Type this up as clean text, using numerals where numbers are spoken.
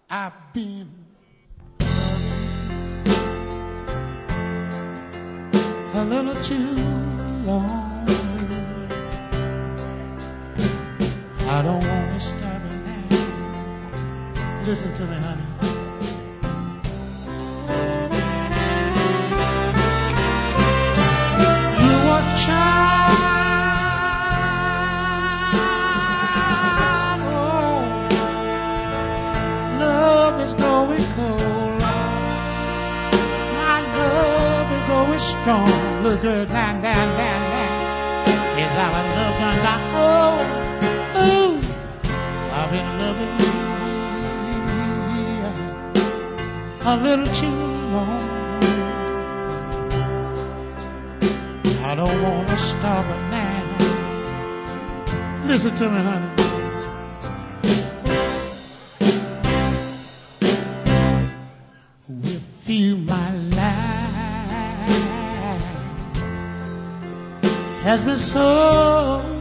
I've been a little too long. I don't want to stop it now. Listen to me, honey. You was child. Oh, love is going cold. My love is going strong. Look good, man. Is our love done got old? Ooh, I've been loving you a little too long. I don't want to stop it now. Listen to me, honey. With you, my life has been so